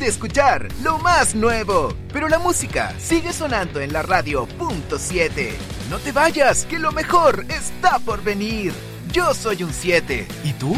de escuchar lo más nuevo, pero la música sigue sonando en la radio .7. No te vayas, que lo mejor está por venir. Yo soy un 7. ¿Y tú?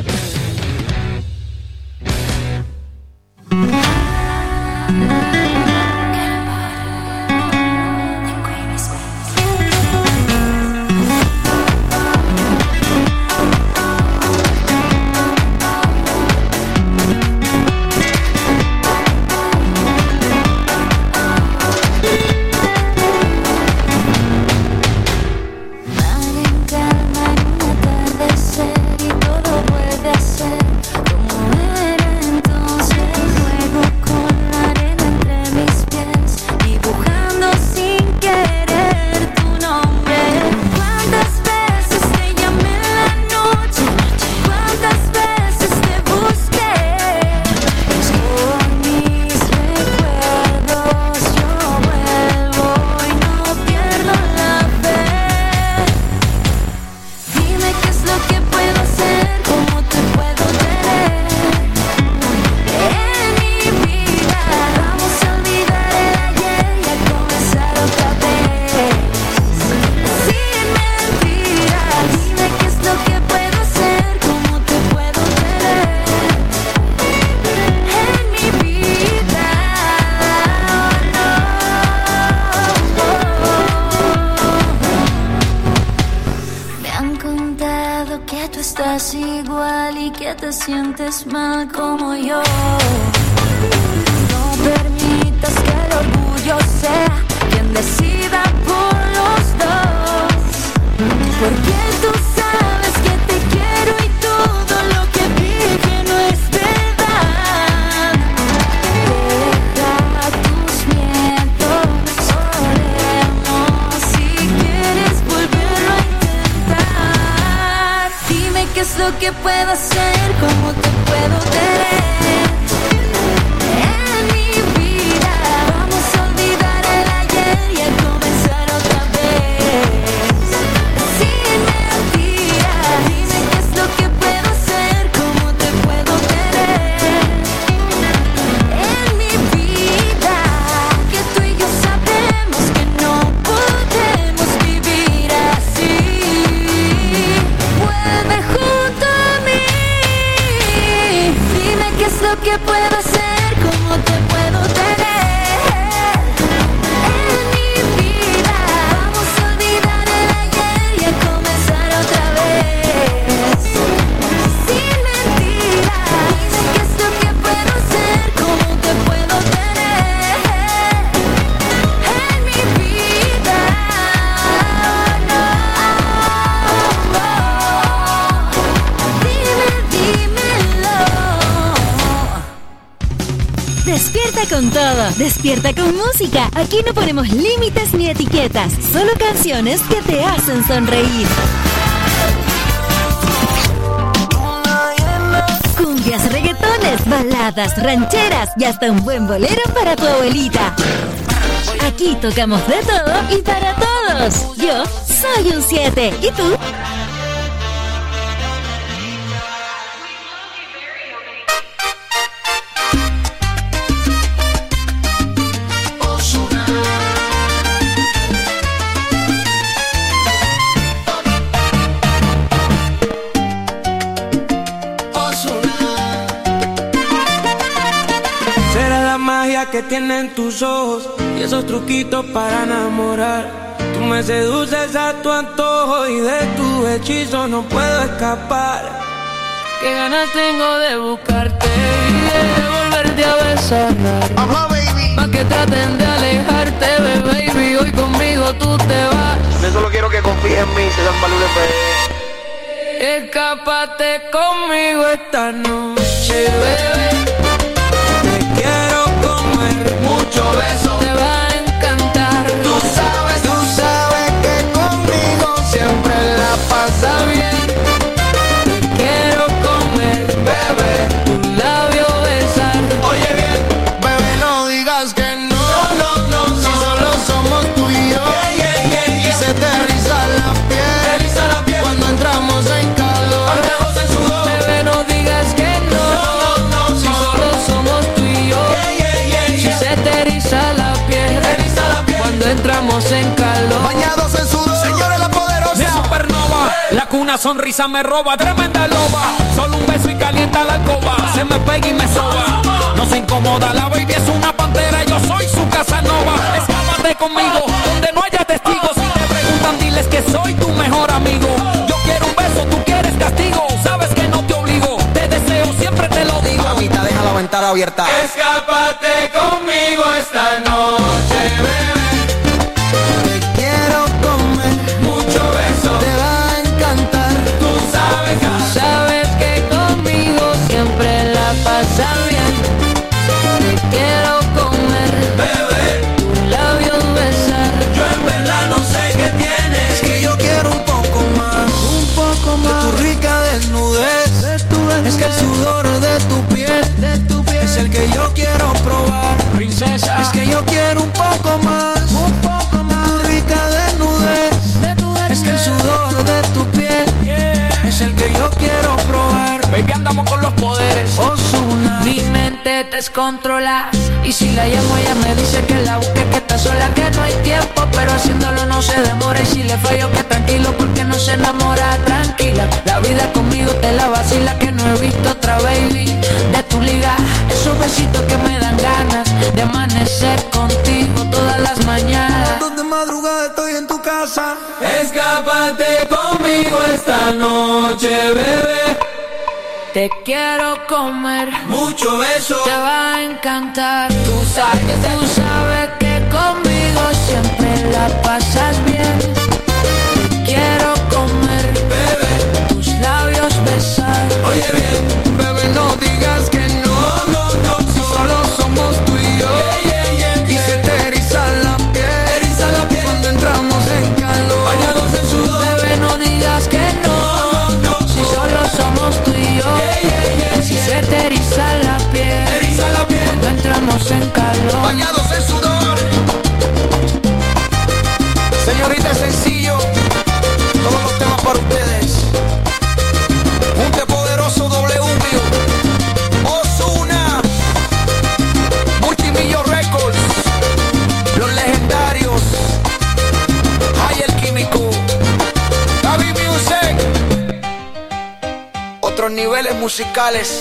Sientes mal como yo. No permitas que el orgullo sea quien decida por los dos. Porque tú sabes que te quiero y todo lo que dije no es verdad. Deja tus miedos, oremos si quieres volverlo a intentar. Dime qué es lo que puedo hacer. ¿Cómo te puedo tener en mi vida? Vamos a olvidar el ayer y a comenzar otra vez. Sin mentiras, dime qué es lo que puedo hacer. ¿Cómo te puedo tener en mi vida? Que tú y yo sabemos que no podemos vivir así. Vuelve junto a mí. Dime qué es lo que puedo hacer, cómo te puedo tener en mi vida. Vamos a olvidar el ayer y a comenzar otra vez. Sin mentiras, dime qué es lo que puedo hacer, cómo te puedo tener en mi vida. Despierta con todo, despierta con música. Aquí no ponemos límites ni etiquetas, solo canciones que te hacen sonreír. Cumbias, reggaetones, baladas, rancheras y hasta un buen bolero para tu abuelita. Aquí tocamos de todo y para todos. Yo soy un 7. ¿Y tú? Que tienen tus ojos y esos truquitos para enamorar. Tú me seduces a tu antojo y de tu hechizo no puedo escapar. Qué ganas tengo de buscarte y de volverte a besar. Pa' que traten de alejarte, baby. Hoy conmigo tú te vas. Yo solo quiero que confíes en mí, César Malú de P. Escápate conmigo esta noche, bebé. Quiero comer mucho beso, te va a encantar. Tú sabes que conmigo siempre la pasa bien. Quiero comer, bebé, tu labio besar. Oye bien, bebé, no digas que no. No, si solo somos tú y yo. Y se te eriza la piel cuando entramos en calor. Bebé, no digas que no. Una sonrisa me roba, tremenda loba. Solo un beso y calienta la alcoba. Se me pega y me soba. No se incomoda, la baby es una pantera. Yo soy su Casanova. Escápate conmigo, donde no haya testigos. Si te preguntan, diles que soy tu mejor amigo. Yo quiero un beso, tú quieres castigo. Sabes que no te obligo, te deseo, siempre te lo digo. Mamita, deja la ventana abierta. Escápate conmigo esta noche, bebé. Te quiero comer, Mucho beso, te va a encantar. tú sabes que Sabes que conmigo siempre la pasas bien. Te quiero comer, bebé, tus labios besar. yo en verdad no sé qué Es tienes. que yo quiero un poco más de tu rica desnudez. Es que el sudor de tu piel es el que yo quiero probar. Princesa, Es que yo quiero un poco más de tu rica desnudez. Es que el sudor de tu piel es el que yo quiero probar. baby, andamos con los poderes. Ozuna, Mi mente descontrola. Y si la llamo ella me dice que la busque, que está sola, que no hay tiempo. Pero haciéndolo no se demora. Y si le fallo que tranquilo, porque no se enamora. Tranquila, la vida conmigo te la vacila. Que no he visto otra baby de tu liga. Esos besitos que me dan ganas de amanecer contigo todas las mañanas. de madrugada estoy en tu casa. Escápate conmigo esta noche, bebé. Te quiero comer, Mucho beso, te va a encantar. Tú sabes que conmigo siempre la pasas bien. Te quiero comer, bebé. tus labios besar. Oye bien, Bebé, no digas que no, no, si solo somos tú y yo. Y se te eriza la piel, eriza la piel cuando entramos en calor. bañados en sudor. Bebé, no digas que no, si solo somos tú y yo. Si se te eriza la piel, Eriza la piel, cuando entramos en calor. Bañados en sudor. Señorita, es sencillo. Todos los temas para ustedes. Junte poderoso W. Ozuna. Multimillo Records. Los legendarios. Hay el químico. Gaby Music. Otros niveles musicales.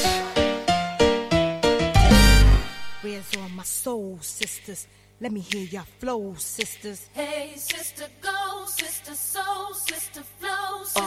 Where's all my soul sisters? Let me hear your flow, sisters. Hey, sister, go, sister, soul, sister, flow, sister.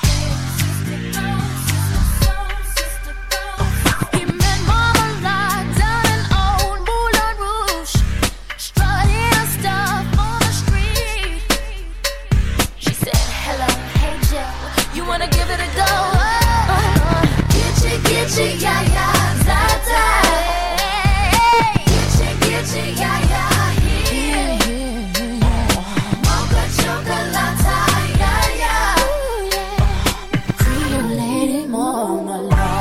Yeah, yeah, that, that. Get you, yeah, yeah, yeah. Mocha chocolate, yeah, yeah. Cream lady, mama,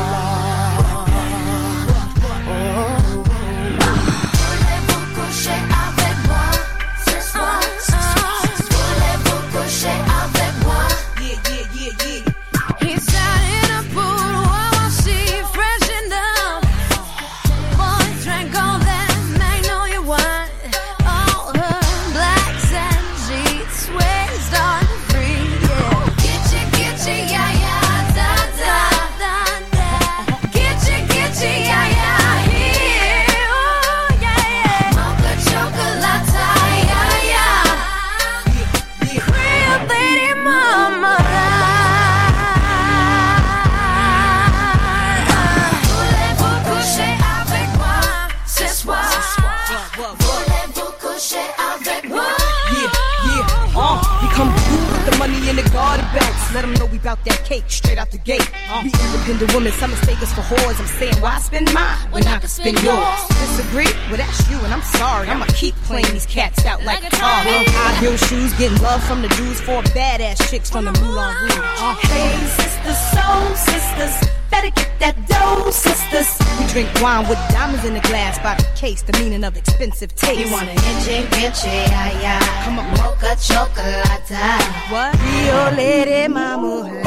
voulez-vous coucher avec moi ce soir? Voulez-vous coucher avec moi? Yeah, yeah, yeah, yeah. He's out in a pool, warm and sea, fresh and down. Boy, drank all that magnolia wine. All her blacks and sheets, waist on free, yeah. Get you, yeah, yeah, da, da, da, da. Get you, yeah, yeah, here, oh, yeah, yeah. Mocha chocolate, yeah, yeah. Real lady mama. Voulez-vous coucher avec moi ce soir? Voulez-vous coucher avec moi? We come through with the money in the garden bags. Let them know we bout that cake straight out the gate. We independent women, some mistake us for whores. I'm saying, why spend mine when I can spend yours? Disagree? Well, that's you, and I'm sorry. I'ma keep playing these cats out like a tar. High heel shoes, getting love from the dudes, 4 badass chicks from the Moulin Rouge. Hey, sisters, soul sisters, better get that dough, sisters. We drink wine with diamonds in the glass by the case, the meaning of expensive taste. You wanna itchy, yeah, yeah. Come on. Mocha chocolate. What? Rio Lady Mama.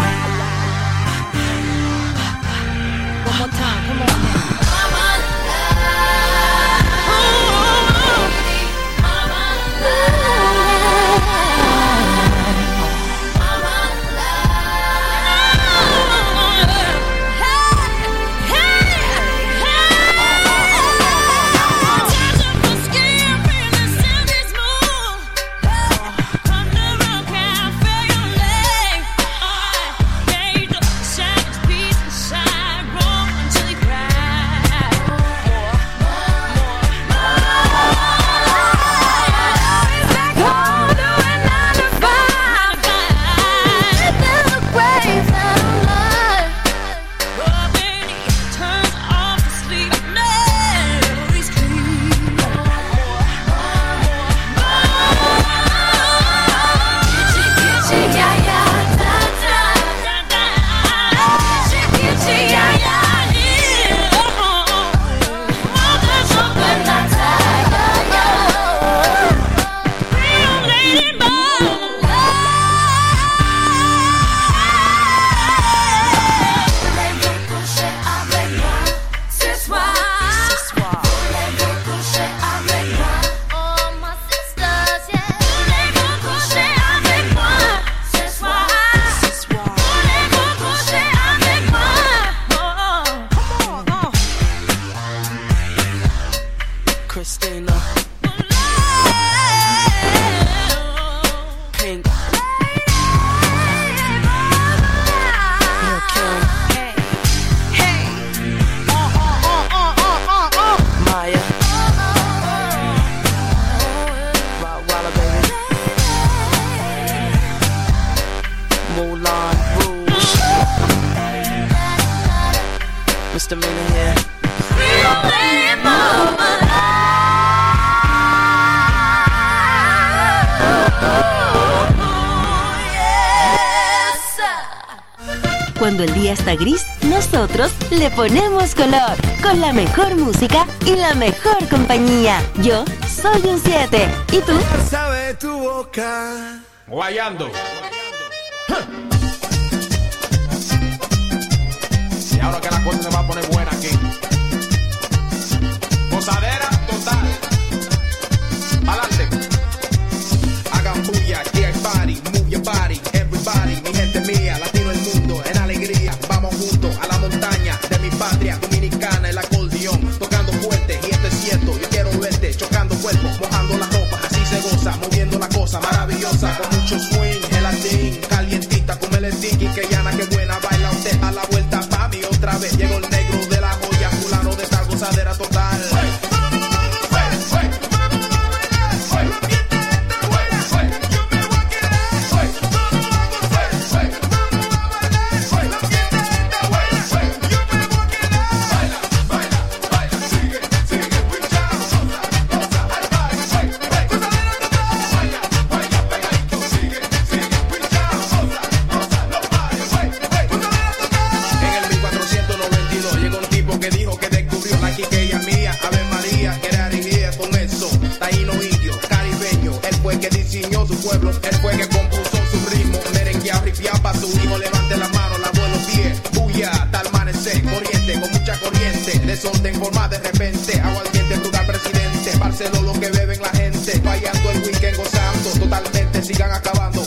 One more time, come on now. Ron Rouge. Mr. Miller here. Cuando el día está gris, nosotros le ponemos color con la mejor música y la mejor compañía. Yo soy un 7. ¿Y tú? Sabe tu boca. Guayando. Y ahora que la cosa se va a poner buena aquí. Gozadera total. Adelante. Hagan bulla, aquí hay party, move your body, everybody, mi gente mía, latino el mundo, en alegría, vamos juntos a la montaña de mi patria dominicana, el acordeón, tocando fuerte, y esto es cierto, yo quiero verte, chocando cuerpos, mojando las ropas, así se goza, moviendo la cosa maravillosa, con mucho swing, gelatín, calientita, con el tiki, que llana, que buena, baila usted, a la vuelta pa' mí otra vez, llegó el negro de la joya, fulano de tal gozadera total. Él fue que compuso su ritmo, merengueado, ripiado pa' su hijo, levante la mano, la vuelo pie, bulla, tal amanecer, corriente, con mucha corriente, desorden forma de repente, aguardiente, rural presidente, Barcelona lo que beben la gente, fallando el weekend, gozando, totalmente, sigan acabando.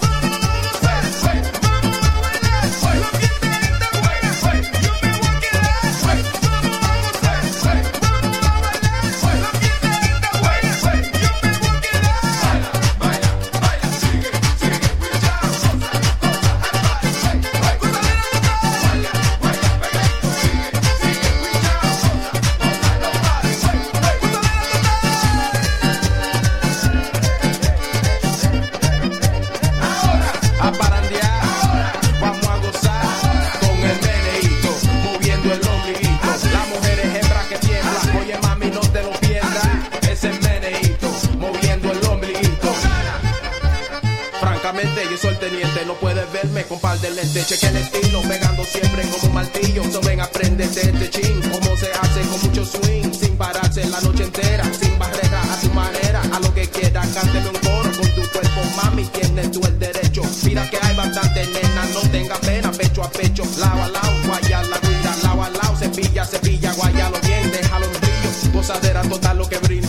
Cheque el estilo, pegando siempre como un martillo. So ven, aprende de este chin, cómo se hace con mucho swing, sin pararse la noche entera, sin barrera, a tu manera, a lo que quieras, cánteme un coro con tu cuerpo, mami, tienes tú el derecho. Mira que hay bastante nena, no tenga pena, pecho a pecho, lado a lado, guaya la guira, lado a lado, cepilla, cepilla, guayalo bien, déjalo en brillo, gozadera total lo que brindo.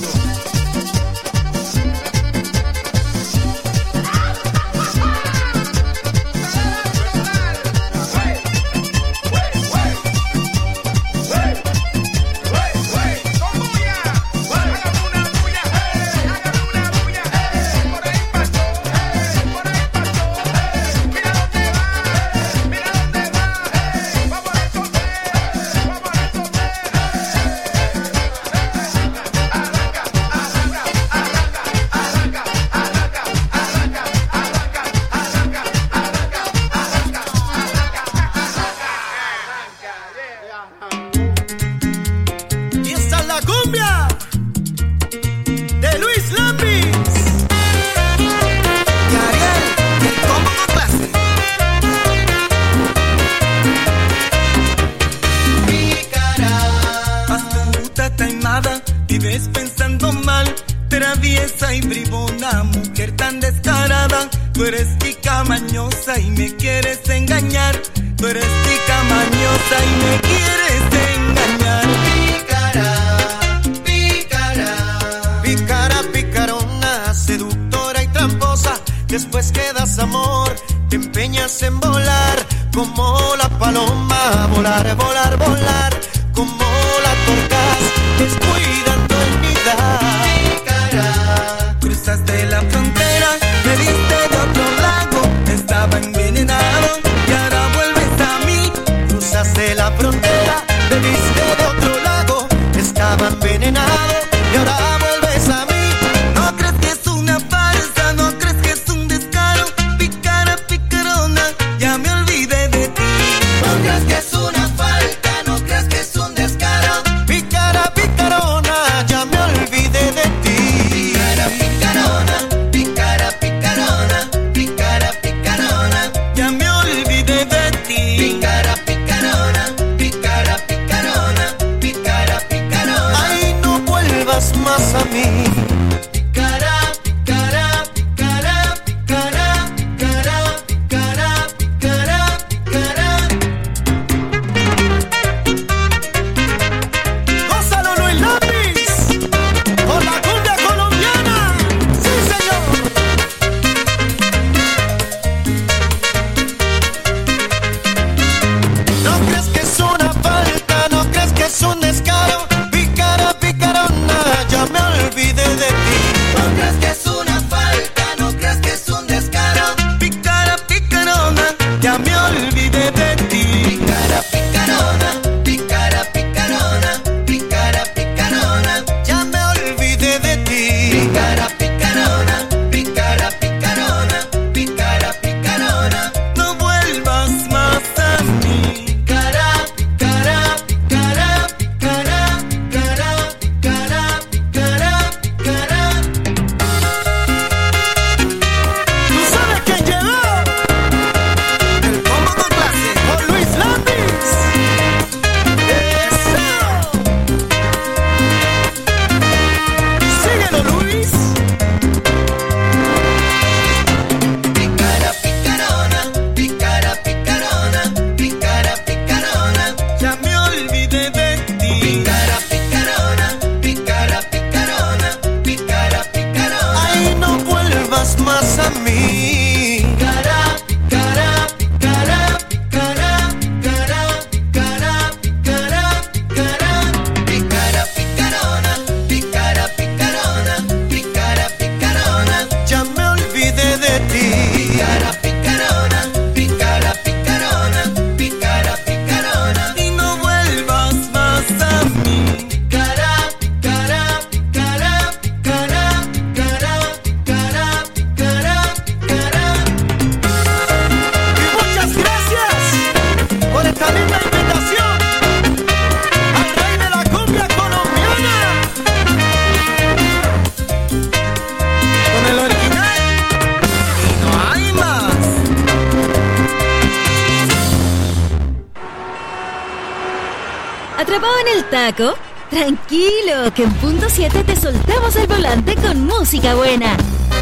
¿Atrapado en el taco? Tranquilo, que en punto 7 te soltamos el volante con música buena.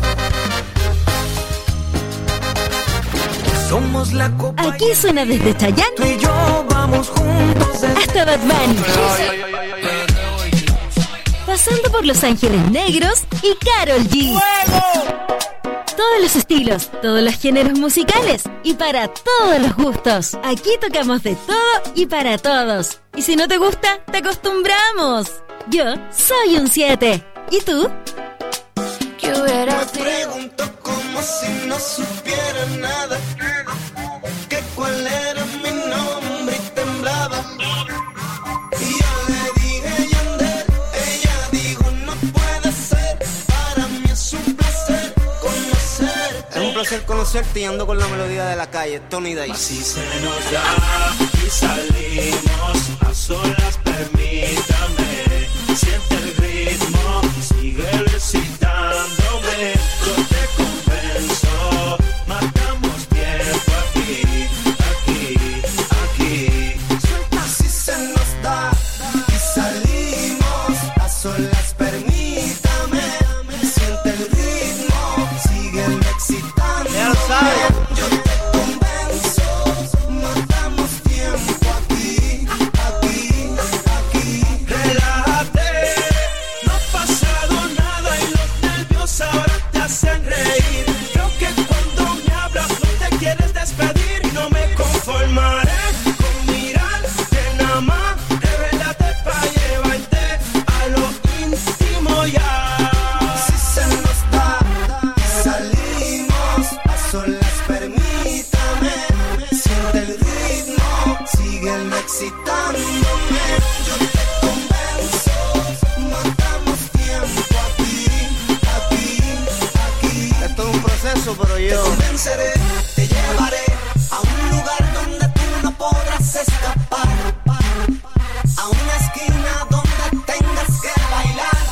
Somos la copa. Aquí suena desde Chayanne. Tú y yo vamos juntos hasta Bad Bunny. Pasando por Los Ángeles Negros y Karol G. Todos los estilos, todos los géneros musicales y para todos los gustos. Aquí tocamos de todo y para todos. Y si no te gusta, te acostumbramos. Yo soy un 7. ¿Y tú? ¿Qué hubiera sido? Me pregunto como si no supiera nada. Que cuál era mi nombre y temblaba. Y yo le dije Yandel, ella dijo no puede ser. Para mí es un placer conocer. Es un placer conocerte y ando con la melodía de la calle, Tony Dice. Así se nos da y salimos a solas, permítame. Siente el ritmo, sigue recitándome. Yo te convenzo, matamos tiempo aquí, aquí, aquí. Así se nos da y salimos a solas, permítame. Siente el ritmo, sigue excitando. Ya lo sabes. Yo te convenzo, matamos tiempo aquí, aquí, aquí. Relájate, no ha pasado nada y los nervios ahora te hacen reír. Creo que cuando me hablas no te quieres despedir. No me conformaré con mirarte nada más. Revélate pa' llevarte a lo íntimo ya. Así se nos da y salimos a solas, permítame. Siente el ritmo, sigue excitándome. Yo te convenzo, matamos tiempo aquí, aquí, aquí. Esto es un proceso, pero Te yo convenceré, te llevaré a un lugar donde tú no podrás escapar. A una esquina donde tengas que bailar.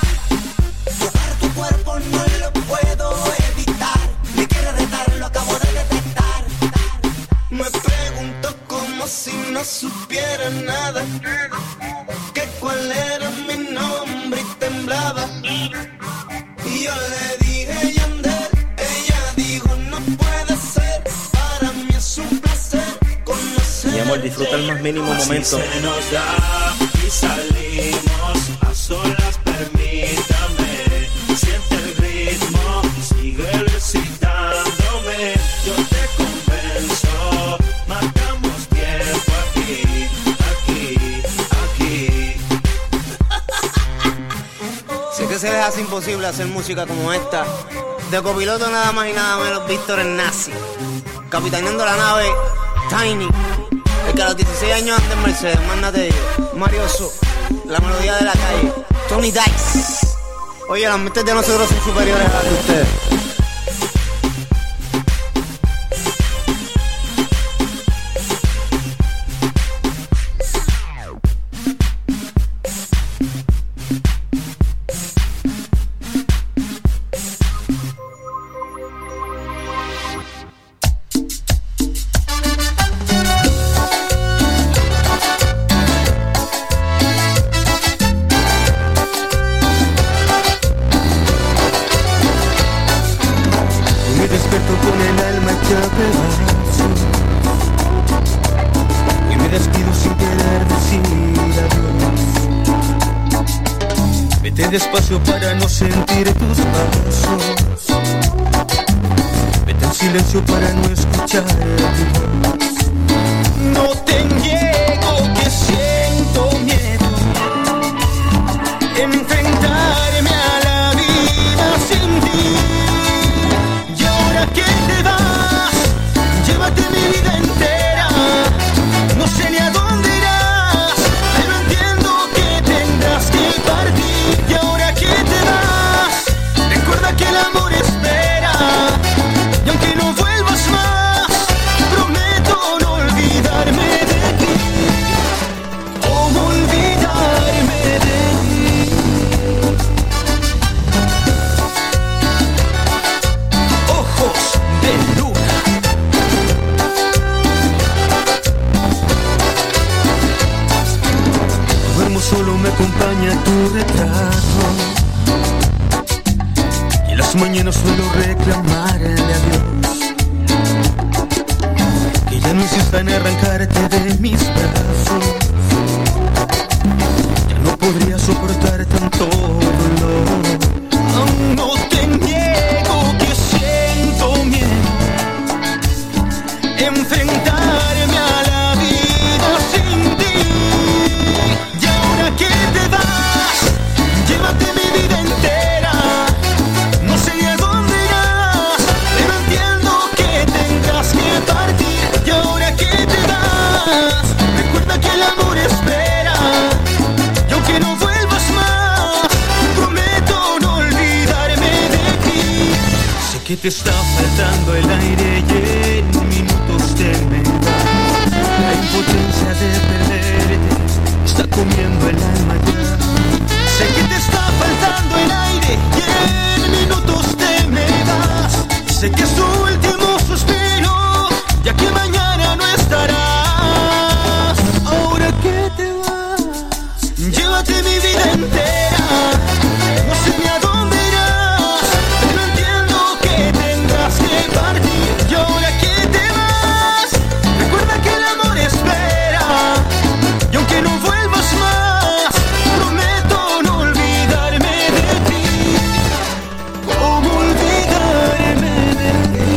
Tocar tu cuerpo no lo puedo evitar. Me quiere retar, lo acabo de detectar. Me pregunto como si no supiera nada. Que cuál era mi nombre y temblaba. Y yo le dije Yandel, ella dijo no puede ser. Para mí es un placer conocer. mi amor, disfruta el más mínimo momento. Así se nos da y salimos a solas, permítame. Siente el ritmo, sigue recitándome. Yo te convenzo, matamos tiempo aquí, aquí, aquí. Si es que se les hace imposible hacer música como esta, de copiloto nada más y nada menos Víctor el Nazi, capitaneando la nave Tiny, el que a los 16 años anda en Mercedes, mándate digo, Marioso, la melodía de la calle, Tony Dice. Oye, las mentes de nosotros son superiores a las de ustedes. Me despierto con el alma hecha pedazos y me despido sin querer decir adiós. Vete despacio para no sentir tus pasos. Vete en silencio para no escuchar tu voz. No te niego que siento miedo en enfrentarme a la vida sin ti. Y ahora que te vas, llévate mi vida entera. No sé ni a dónde irás, pero entiendo que tendrás que partir. Y ahora que te vas, recuerda que el amor espera. Y aunque no vuelvas más, prometo acompaña tu retrato. Y en las mañanas suelo reclamarle a Dios que ya no insista en arrancarte de mis brazos. Ya no podría soportar tanto dolor. Aún no te niego que siento miedo enfrentarme a la vida sin ti. Y ahora que te vas, llévate mi vida entera. No sé ni a dónde irás, pero entiendo que tengas que partir. Y ahora que te vas, recuerda que el amor espera. Y aunque no vuelvas más, prometo no olvidarme de ti. Sé que te está faltando el aire y en minutos terminar. La impotencia de perderte está comiendo el alma ya. Sé que te está faltando el aire y en minutos te me vas. Sé que es tu último suspiro, ya que mañana no estarás. Ahora que te vas, llévate mi vida entera. No sé ni a dónde irás, pero entiendo que tendrás que partir. Y ahora que te vas, recuerda que el amor espera. Y aunque no vuelvas más, prometo no olvidarme de ti. ¿Cómo olvidarme de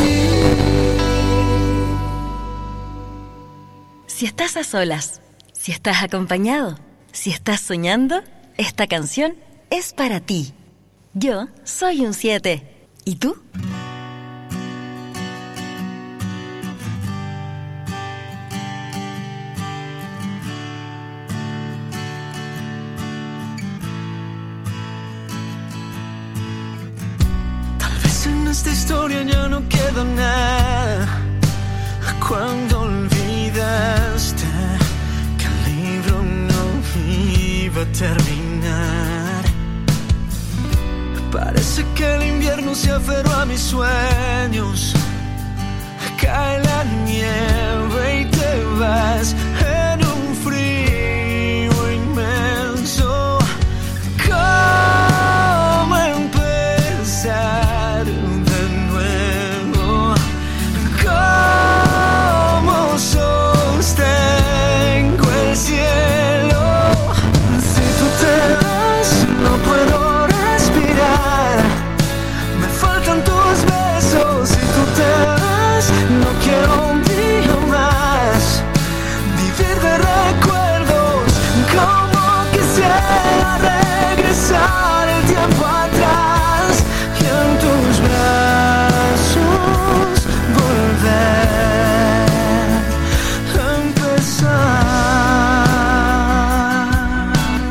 ti? Si estás a solas, si estás acompañado, si estás soñando, esta canción es para ti. Yo soy un 7. ¿Y tú? Tal vez en esta historia ya no queda nada. Cuando olvidaste que el libro no iba a terminar, parece que el invierno se aferró a mis sueños. Cae la nieve y te vas en un frío inmenso. ¿Cómo empezar de nuevo? ¿Cómo sostengo el cielo? Si tú te vas, no puedo respirar. Me faltan tus besos. Si tú te vas, no quiero un día más vivir de recuerdos. Como quisiera regresar el tiempo atrás y en tus brazos volver a empezar.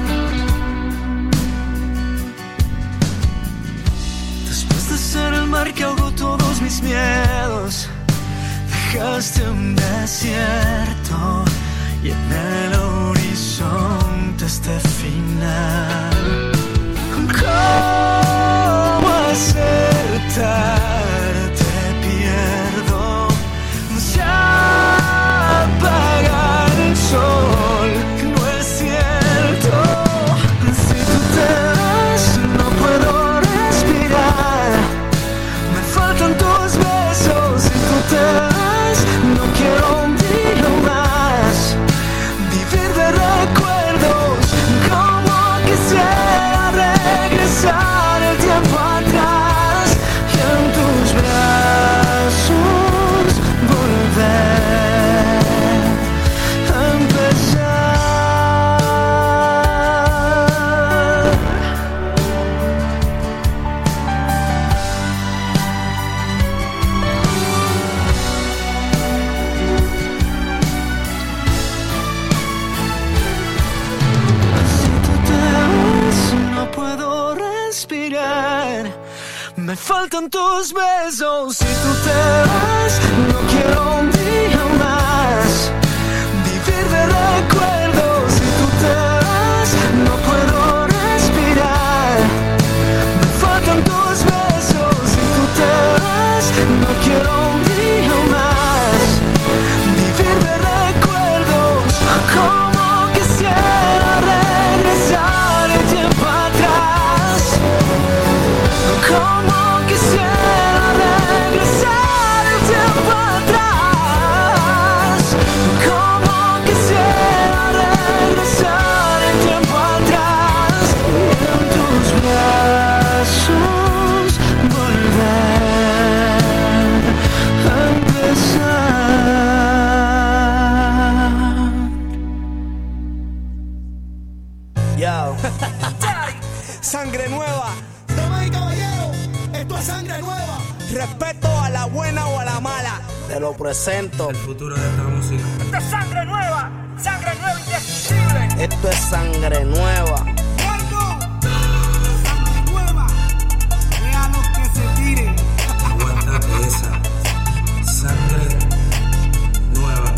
Después de ser el mar que ahogó todos mis miedos, dejaste un desierto y en el horizonte este final. ¿Cómo acertar? Te pierdo. Se apaga el sol, no es cierto. Si tú te vas, no puedo respirar. Me faltan tus besos. Si tú te vas, no quiero un día más vivir de recuerdos. Como quisiera regresar el tiempo atrás y en tus brazos volver a empezar. Si tú te vas, no puedo respirar. Me faltan tus besos. Si tú te vas, no quiero un día más vivir de recuerdos. Si tú te vas, no puedo respirar. Me faltan tus besos. Si tú te vas, no quiero un día más vivir de recuerdos. Como quisiera regresar respeto a la buena o a la mala. Te lo presento. El futuro de esta música. Esto es sangre nueva indescriptible. Esto es sangre nueva. Sangre nueva. Vean los que se tiren. Aguántate esa. Sangre nueva.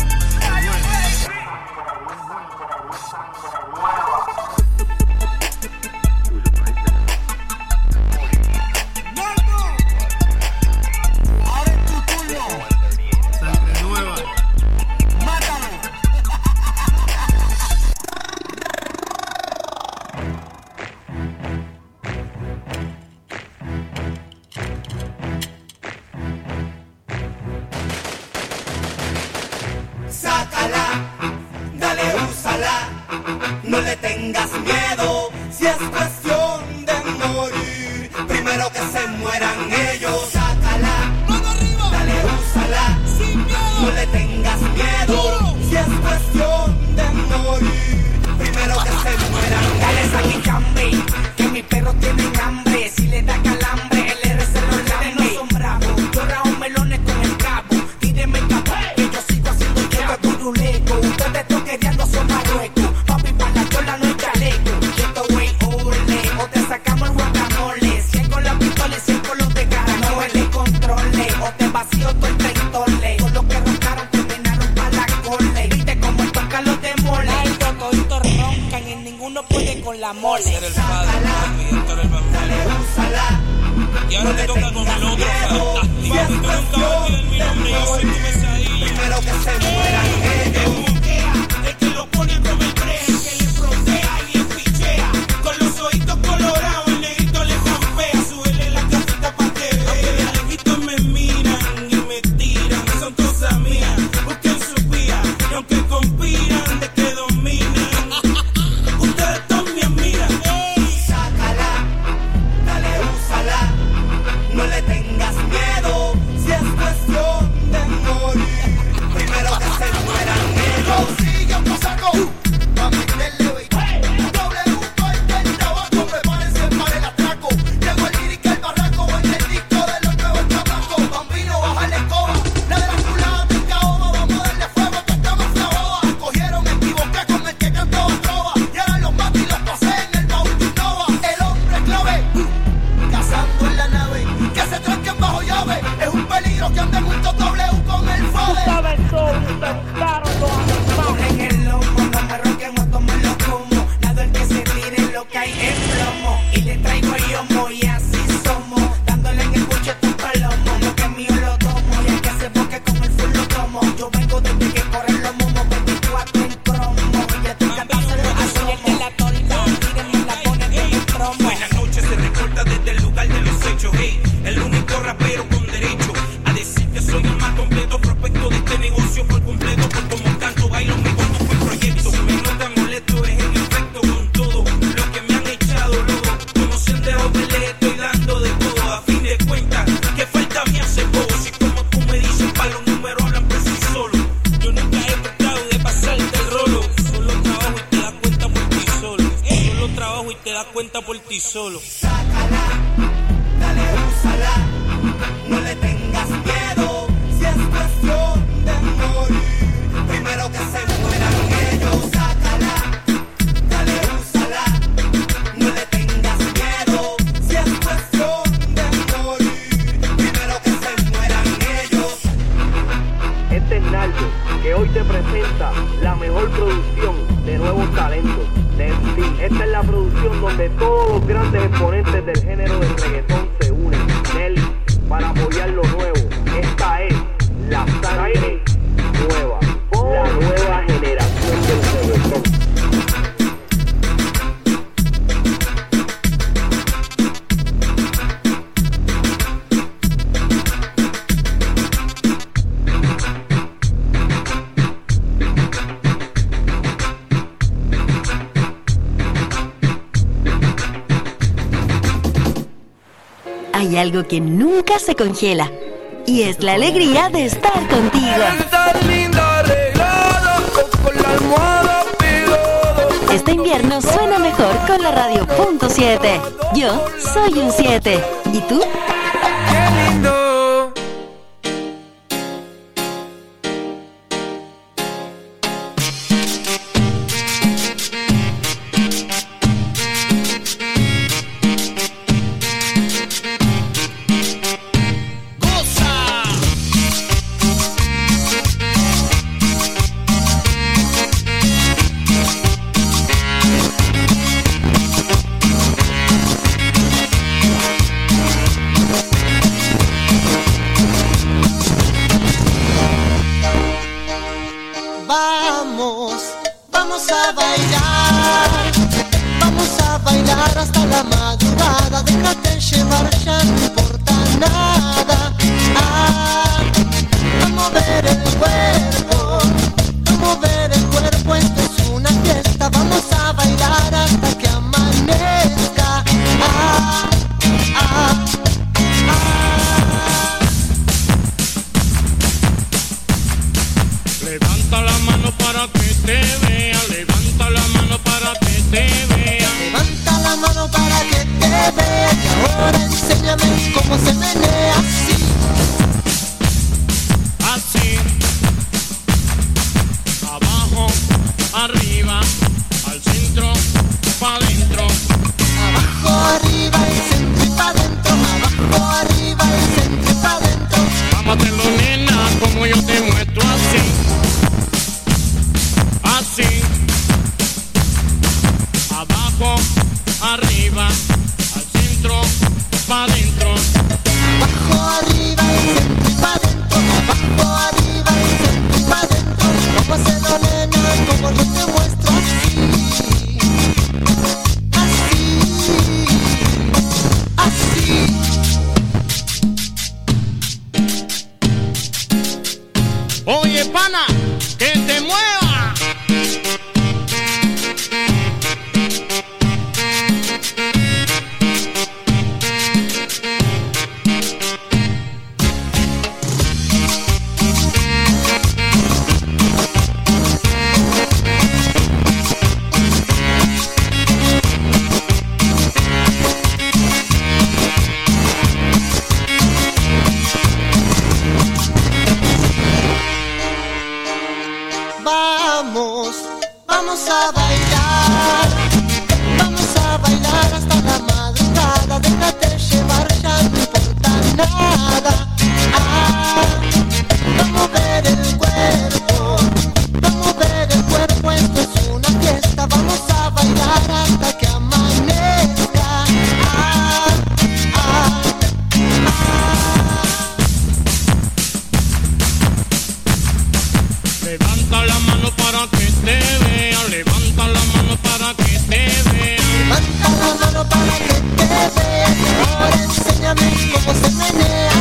Ahora es tu turno. Sangre nueva. Mátalo. Sácala, dale, úsala, no le tengas miedo, si es cuestión de morir, primero que se mueran ellos. Sácala, dale, úsala, no le tengas miedo, si es cuestión de morir, primero que se mueran ellos. Dale saquicambe, que mis perros tienen hambre, si le da calambre, el R se lo lame. No son bravos, yo rajo melones con el cabo, tíreme el cabo, que yo sigo haciendo lleva turuleco. Ustedes toqueteando son Marruecos, papi para la chola no hay chaleco. Esto wey, ole, o te sacamos el guacamole, 100 con la pistola y 100 con los de cara, no el controle, o te vacío todo el territorio. Con los que roncaron terminaron para la cole, viste como el toca los demole. Ay, toditos roncan y ninguno puede con la mole. Ser el padre, Héctor el Bambú. Úsala, Y ahora te toca con el otro. si es cuestión de morir, primero que se mueran ellos. El que lo pone a comer tres, que le frontea y le pichea. Con los ojitos colorados, el negrito le campea. Súbele la casita pa' que vea. Aunque de lejitos me miran y me tiran, son cosas mías. Busquen su vía, y aunque conspiran de que dominan, ustedes también miran. Sácala, dale, úsala, no le tengas miedo, si es cuestión de morir, primero que se mueran ellos. Sigue pasando, pa' meterle hoy. W corta el trabajo, prepárense para el atraco. Llegó el lírica, el barraco, en el disco de los nuevos chamacos. Bambino, baja la escoba, la de la culada de caoba. Vamos a darle fuego, que estamos en la boda. Cogieron, me equivoqué con el que cantaba trova. Y ahora los mato y los pasé en el baúl de Innova. El hombre clave, cazando en la nave, que se tranquen bajo llave. Es un peligro que anden juntos W con el fade. En el lomo, no me roquen o tomen los como. Nada el que se tire lo que hay es plomo. Y le traigo el yomo y así somos. Dándole en el buche tu palomo. Lo que es mío lo tomo. Y el que se boque con el full lo tomo. Yo vengo desde que corren los momos. 24 en cromo. Y ya tú cantas en los asomos. De la torta, tírenme la ponen en el promo. Buenas noches, se recorta desde el lugar de los hechos. Hey, el único rapero con derecho a decir que soy el más completo prospecto de este negocio por completo. Por como canto, bailo, me conduzco el proyecto. Me nota molesto, es en efecto con todo lo que me han echado loco. Como sendejo que les estoy dando de todo. A fin de cuentas, que falta me hace poco. Si como tú me dices, para los números hablan por sí solos. Yo nunca he tratado de pasarte el rolo. Solo trabajo y te das cuenta por ti solo. Solo trabajo y te das cuenta por ti solo. Sácala, dale, úsala, no le tengas miedo, si es cuestión de morir, primero que se mueran ellos. Sácala, dale, úsala, no le tengas miedo, si es cuestión de morir, primero que se mueran ellos. Este es Naldo, que hoy te presenta la mejor producción de nuevos talentos de MC. Esta es la producción donde todos los grandes exponentes del género del reggaetón se unen. Nelly, para apoyar lo nuevo. Esta es la sangre nueva, la nueva generación del reggaetón. Hay algo que nunca se congela y es la alegría de estar contigo. Este invierno suena mejor con la radio .7. Yo soy un 7. ¿Y tú? Qué lindo Vamos a bailar hasta la madrugada. Déjate llevar, ya no importa nada. A mover el cuerpo, esto es una fiesta. Vamos a bailar hasta que amanezca. Levanta la mano para que te vea, levanta la mano para que te vea. Levanta la mano para que te vea. Y ahora enséñame cómo se menea así. Así. Abajo, arriba, al centro, pa' adentro. Abajo, arriba, el centro y pa' adentro. Abajo, arriba, el centro y pa' adentro. Vamos a hacerlo, nena, como yo te muestro así. Así. Abajo, arriba, al centro, pa' adentro. Abajo, arriba, el centro y pa' adentro. Abajo, arriba, el centro y pa' adentro. Vamos a hacerlo, nena, como yo te muestro así. Así. Oye, pana, que te mueva. Vamos a bailar hasta la madrugada. Déjate llevar, ya no importa nada. Vamos a mover el cuerpo, esto es una fiesta. Vamos a bailar hasta que amanezca. Levanta la mano para que te vea, levanta la mano para que te vea. Levanta la mano para que te vea. Y ahora enséñame cómo se menea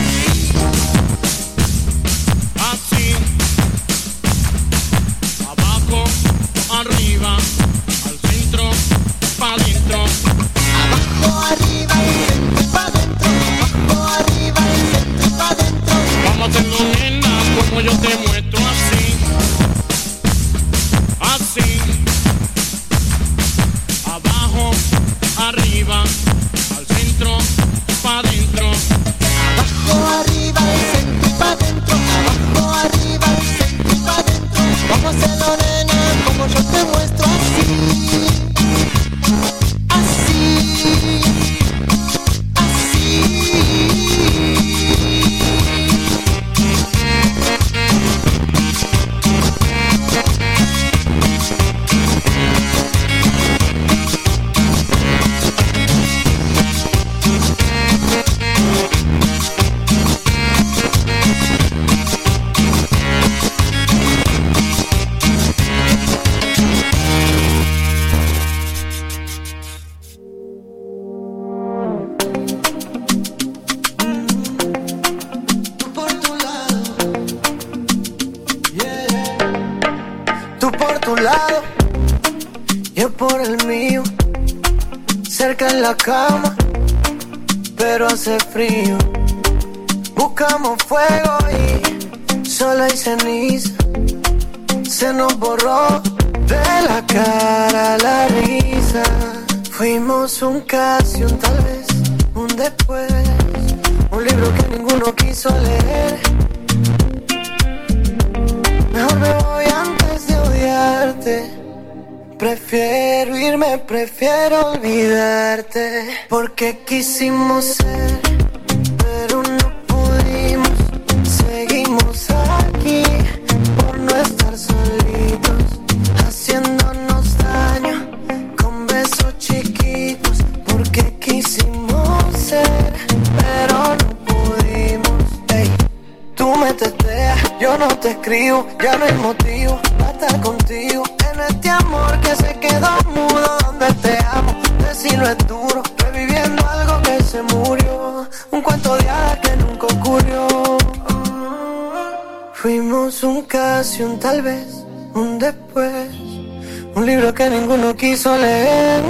así. Abajo, arriba, al centro, pa' adentro. Abajo, arriba, el centro y pa' adentro. Abajo, arriba, el centro y pa' adentro. Vamos a hacerlo, nena, como yo te muestro así. Así. Abajo, arriba, al centro, pa' adentro. Abajo, arriba, el centro y pa' adentro. Abajo, arriba, el centro y pa' adentro. Vamos a hacerlo, nena, como yo te muestro así. Así. Tú por tu lado, yo por el mío, cerca en la cama, pero hace frío. Buscamos fuego y solo hay ceniza. Se nos borró de la cara la risa. Fuimos un casi, un tal vez, un después. Un libro que ninguno quiso leer. Mejor me voy antes de odiarte. Prefiero irme, prefiero olvidarte. Porque quisimos ser, pero no pudimos. Seguimos aquí por no estar solitos, haciéndonos daño con besos chiquitos. Porque quisimos ser, pero no pudimos. Ey, tú me testeas, yo no te escribo, ya no hay motivo. Basta tal vez un después, un libro que ninguno quiso leer.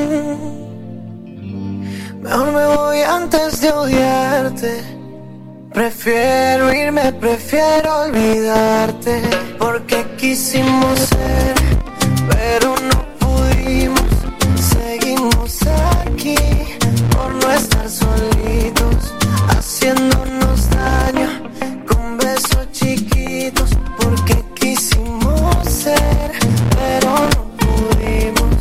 Mejor me voy antes de odiarte. Prefiero irme, prefiero olvidarte. Porque quisimos ser, pero no pudimos. Seguimos aquí por no estar solitos, haciéndonos daño con besos chiquitos. Porque quisimos ser, pero no pudimos.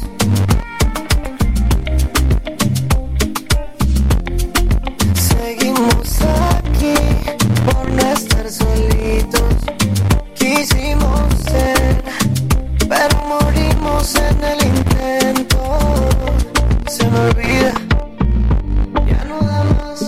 Seguimos aquí por no estar solitos. Quisimos ser, pero morimos en el intento. Se me olvida, ya no da más.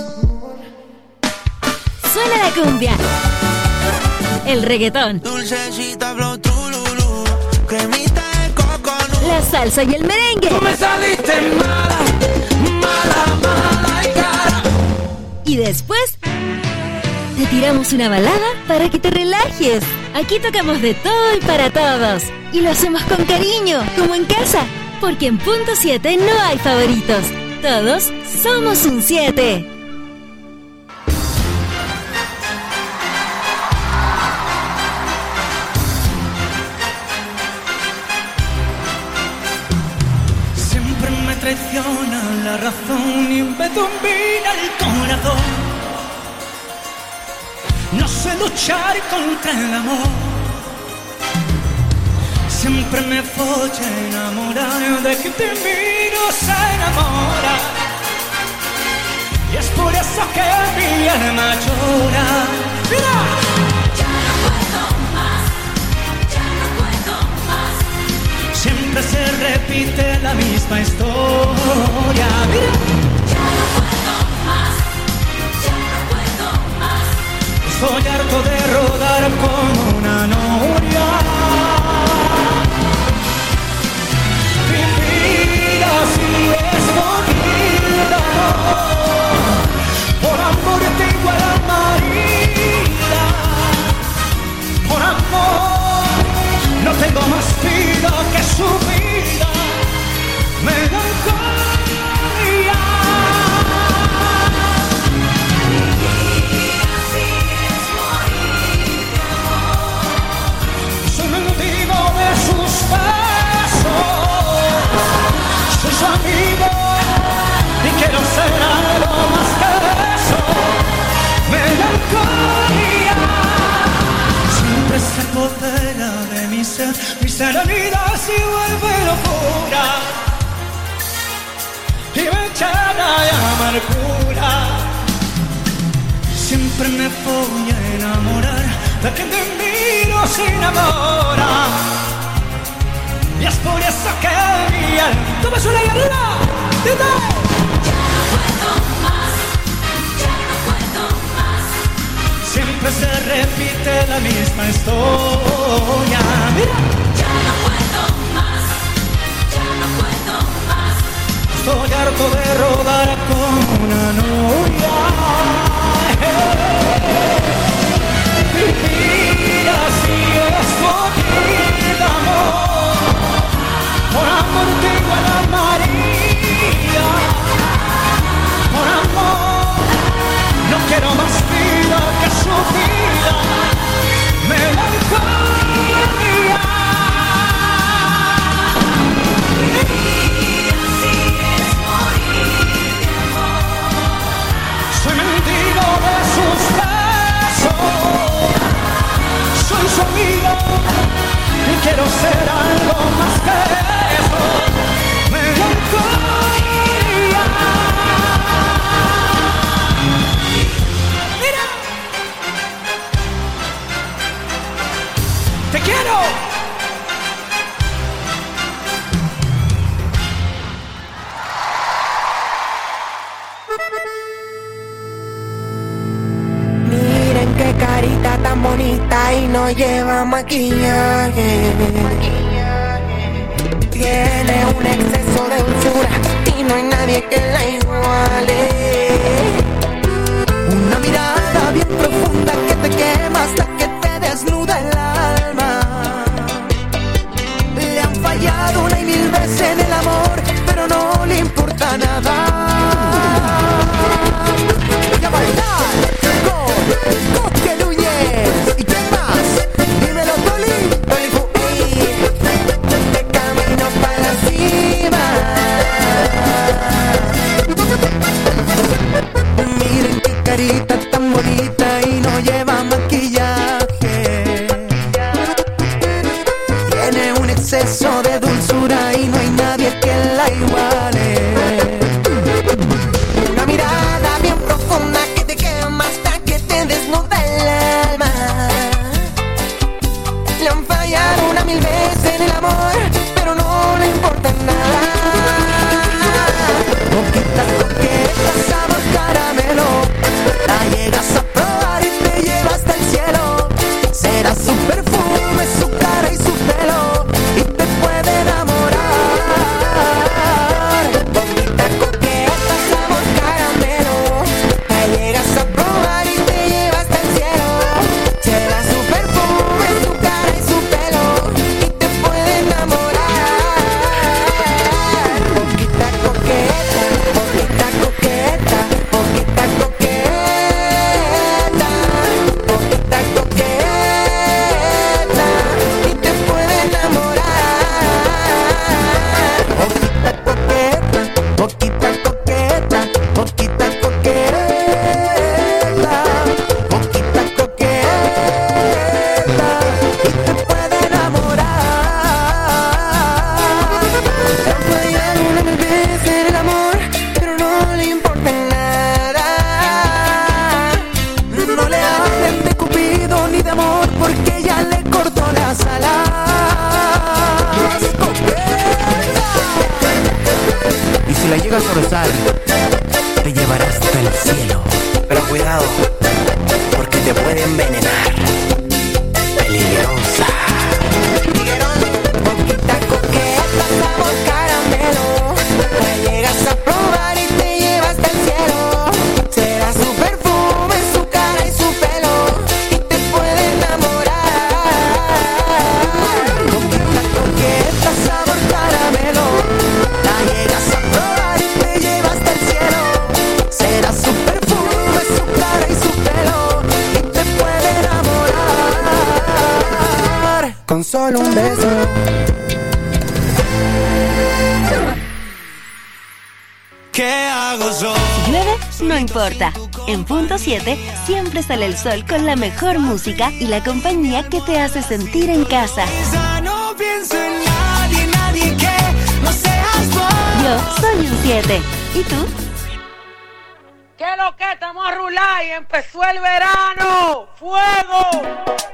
Suena la cumbia, el reggaetón, Dulcecita, flow, trululú, cremita de coco, la salsa y el merengue. Tú me saliste mala, mala, mala y cara. Y después te tiramos una balada para que te relajes. Aquí tocamos de todo y para todos. Y lo hacemos con cariño, como en casa. Porque en Punto 7 no hay favoritos. Todos somos un 7. Siempre me traiciona la razón y me domina el corazón. No sé luchar contra el amor. Siempre me voy a enamorar de quien te miro se enamora. Y es por eso que mi alma llora. ¡Mira! Ya no puedo más, ya no puedo más. Siempre se repite la misma historia. ¡Mira! Ya no puedo más, ya no puedo más. Estoy harto de rodar como una noria. Vivir así es bonito. Por amor tengo a la María. Por amor no tengo más vida que su vida. Melancolía. Soy su amigo y quiero ser algo más que eso. Melancolía siempre se apodera de mi ser. Mi serenidad se vuelve locura y me llena de amargura. Siempre me voy a enamorar de quien de mí no se enamora. Y es por eso que mi alma... ¡Toma su ley arriba! ¡Dite! Ya no puedo más, ya no puedo más. Siempre se repite la misma historia. ¡Mira! Ya no puedo más, ya no puedo más. Estoy harto de rodar como una novia. Vivir así es bonito, amor. Por amor tengo a la María. Por amor no quiero más vida que su vida. Melancolía. Vivir así es morir de amor. Soy mendigo de sus besos. Soy su amigo y quiero ser algo más que eso. Melancolía. Mira, te quiero. Miren qué carita tan bonita y no lleva maquillaje. Tiene un exceso de dulzura y no hay nadie que la iguale. Una mirada bien profunda que te quema hasta que te desnuda el alma. tiene un exceso de dulzura y no hay nadie que la iguale. Una mirada bien profunda que te quema hasta que te desnuda el alma. Le han fallado 1000 veces en el amor, pero no le importa nada. Poquitas coquetas, sabor caramelo, la llegas a probar y te lleva hasta el cielo. Será su perfume, su cara y su pelo, y te puede enamorar. Poquita coqueta, sabor caramelo, la llegas a probar y te lleva hasta el cielo. Será su perfume, su cara y su pelo, y te puede enamorar. Poquita coqueta, poquita coqueta, poquita coqueta, poquita coqueta, y te puede enamorar. Poquita coqueta, poquita coqueta, poquita coqueta, poquita coqueta, y te puede enamorar. Le han fallado 1000 veces en el amor, pero no le importa nada. No le hablen de Cupido ni de amor, porque ya le cortó las alas. Y si la llegas a besar, te llevará hasta el cielo. Pero cuidado, porque te puede envenenar. Peligrosa. Poquita coqueta, sabor caramelo, la llegas a probar y te lleva hasta el cielo. Será su perfume, su cara y su pelo, y te puede enamorar. Poquita coqueta, sabor caramelo, la llegas a probar y te lleva hasta el cielo. Será su perfume, su cara y su pelo, y te puede enamorar. Con solo un beso. ¿Qué hago yo? Si llueve, no importa. En Punto 7 siempre sale el sol con la mejor música y la compañía que te hace sentir en casa. Ya no pienso en nadie, nadie que no seas vos. Yo soy un 7. ¿Y tú? ¿Qué es lo que? Estamos a rular y empezó el verano. ¡Fuego!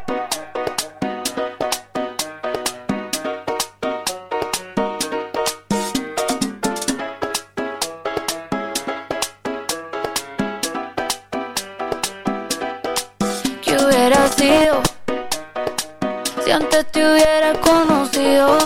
¿Qué hubiera sido si antes te hubiera conocido?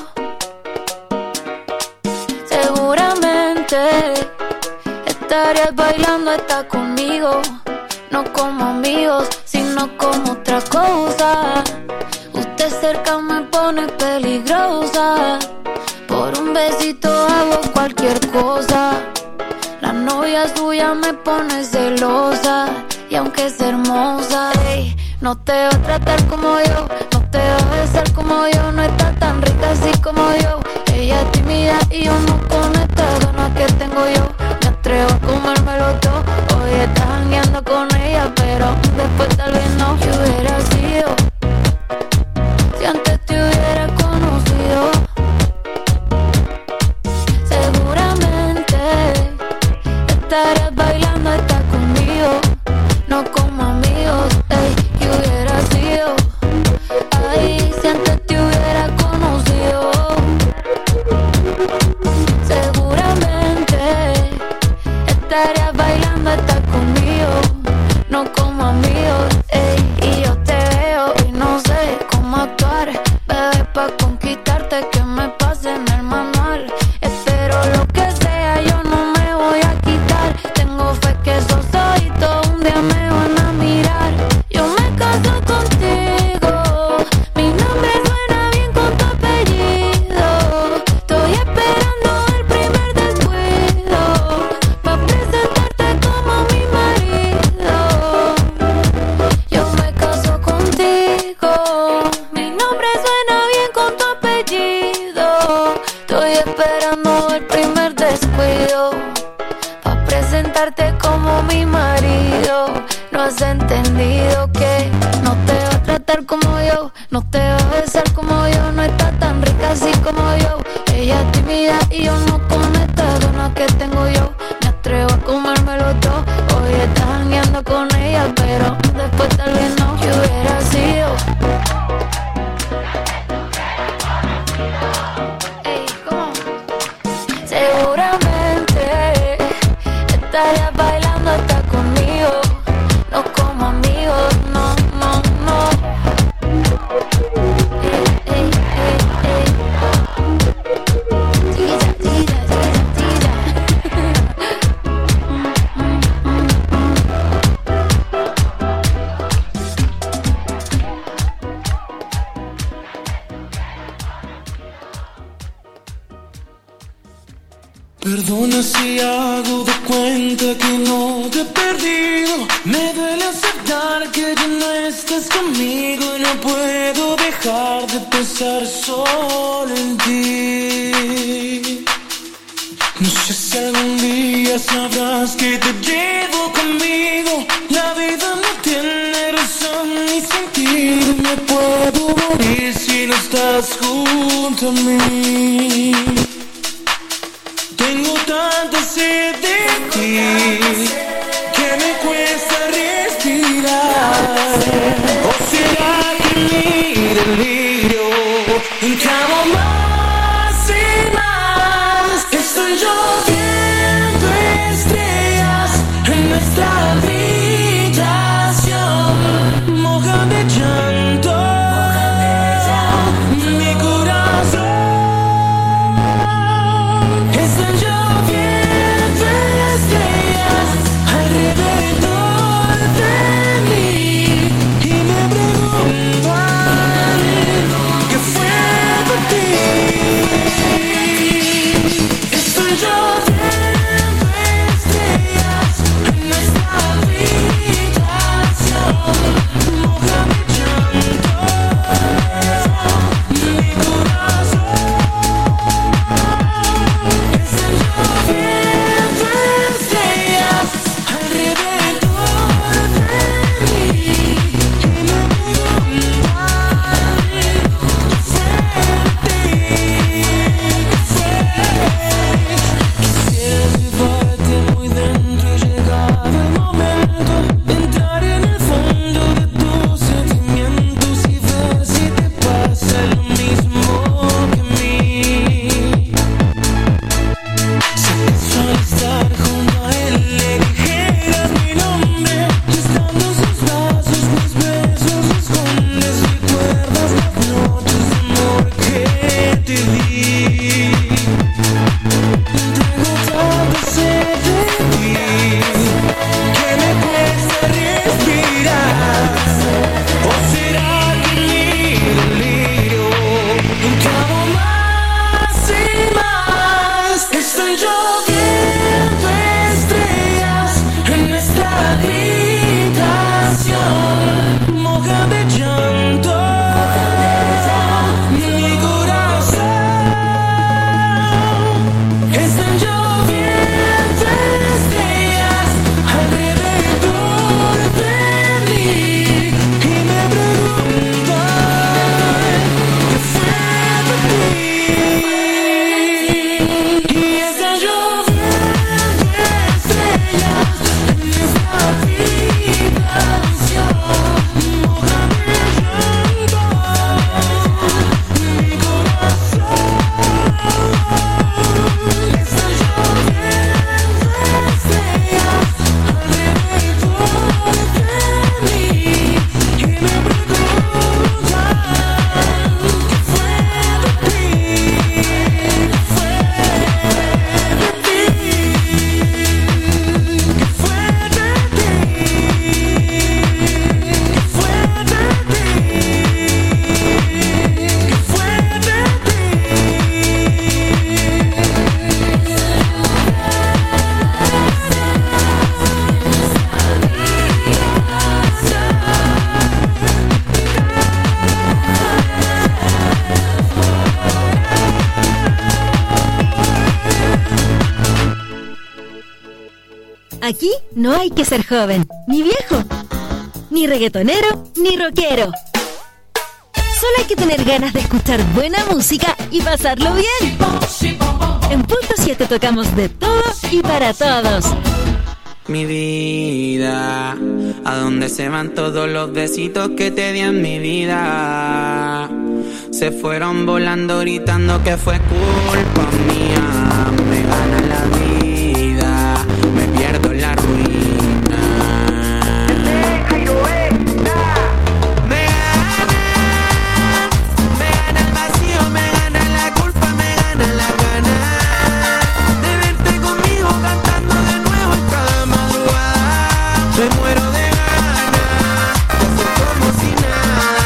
Seguramente estarías bailando hasta conmigo, no como amigos, sino como otra cosa. Usted cerca me pone peligrosa, por un besito hago cualquier cosa. La novia suya me pone celosa, y aunque es hermosa, ey, no te va a tratar como yo, no te va a besar como yo, no está tan rica así como yo. Ella es tímida y yo no con esta ganas que tengo yo. Me atrevo a comérmelo todo, hoy estás jangueando con ella, pero después tal vez no. ¿Qué hubiera sido si antes te hubiera conocido? Seguramente estarías bailando hasta conmigo, no como amigos, ey. ¿Qué hubiera sido? Ay, si antes te hubiera conocido. Seguramente estarías bailando hasta conmigo, no como amigos, ey. Y yo te veo y no sé cómo actuar, bebé, pa' conquistarte que me pasen el manual. Espero lo que sea, yo no me voy a quitar. Tengo fe que esos ojitos un día me van a mirar. Yo me caso contigo, mi nombre suena bien con tu apellido. Estoy esperando el primer descuido, pa' presentarte como mi marido. Yo me caso contigo, mi nombre suena bien con tu apellido. Estoy esperando así como yo. Ella es tímida y yo no con esta dona que tengo yo. Me atrevo a comérmelo todo. Hoy estás jangueando con ella, pero después tal vez no. Que hubiera sido. Ey, ¿cómo? Seguramente estarías bailando hasta conmigo. No como amigos, no, no, no. Perdona si hago de cuenta que no te he perdido. Me duele aceptar que ya no estás conmigo y no puedo dejar de pensar solo en ti. No sé si algún día sabrás que te llevo conmigo. La vida no tiene razón ni sentido. Me puedo morir si no estás junto a mí. Tengo tanta sed de ti que me cuesta respirar. ¿O será que mi delirio encamo más y más? Estoy lloviendo estrellas en nuestra habitación. Mojan de llanto mi corazón. Aquí no hay que ser joven, ni viejo, ni reggaetonero, ni rockero. Solo hay que tener ganas de escuchar buena música y pasarlo bien. En Punto 7 tocamos de todo y para todos. Mi vida, ¿a dónde se van todos los besitos que te di en mi vida? Se fueron volando gritando que fue culpa mía. Me gana la vida, me pierdo en la ruina. Me gana el vacío, me gana la culpa, me gana la gana de verte conmigo cantando de nuevo en cada madrugada. Me muero de ganas de hacer como si nada.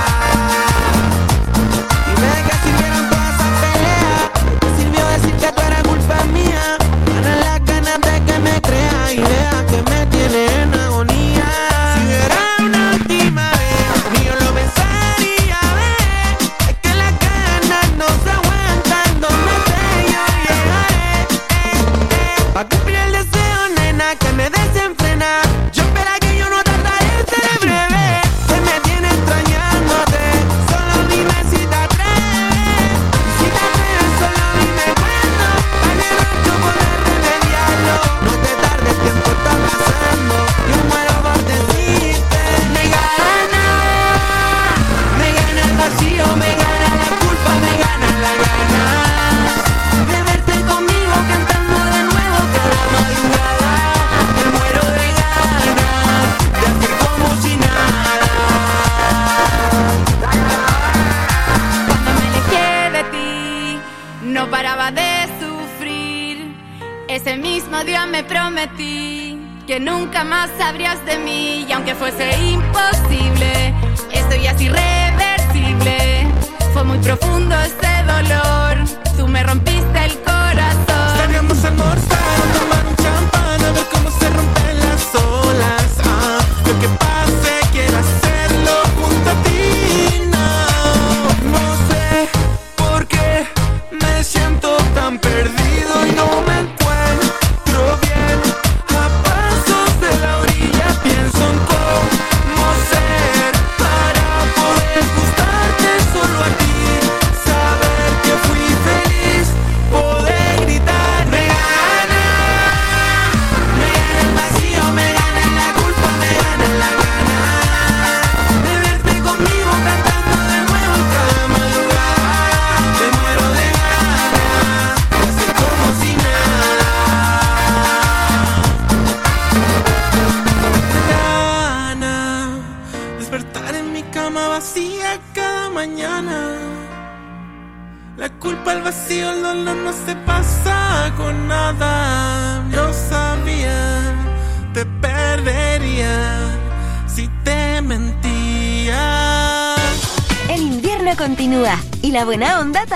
Dime de qué sirvieron todas esas peleas, ¿qué sirvió decir que tú eras culpa mía? Gana las ganas de que me creas y veas que me tienes en agonía. Si hubiera una última vez, ni yo lo pensaría, ver. Es que las ganas no se aguantan, donde esté yo llegaré. Pa' cumplir el deseo, nena, que me desenfrena. Yo espera que yo no trataré de breve. Se me tiene extrañándote, solo dime si te atreves. Si te atreves, solo dime cuándo, pa' que rato poder remediarlo. No te tardes, el tiempo está pasando, yo muero por decirte. Me gana el vacío, me gana la culpa, me gana la gana de verte conmigo cantando de nuevo cada madrugada. Me muero de ganas de hacer como si nada. Cuando me alejé de ti, no paraba de sufrir. Ese mismo día me prometí que nunca más sabrías de mí. Y aunque fuese imposible, esto ya es irreversible. Fue muy profundo este dolor, tú me rompiste el corazón. Salgamos a almorzar, a tomar un champán, a ver cómo se rompen las olas. Lo que pase, quiero hacerlo junto a ti. No sé por qué me siento tan perdido y no me encuentro bien. A pasos de la orilla pienso en cómo ser para poder gustarte solo a ti. Saber que fui feliz, poder gritar. Me gana el vacío, me gana la culpa, me gana la gana de verte conmigo cantando de nuevo en cada madrugada. Me muero de ganas de hacer como si nada. Gana despertar en mi cama vacía cada mañana. La culpa, el vacío, el dolor no se pasa con nada. Yo sabía, te perdería si te mentía. El invierno continúa y la buena onda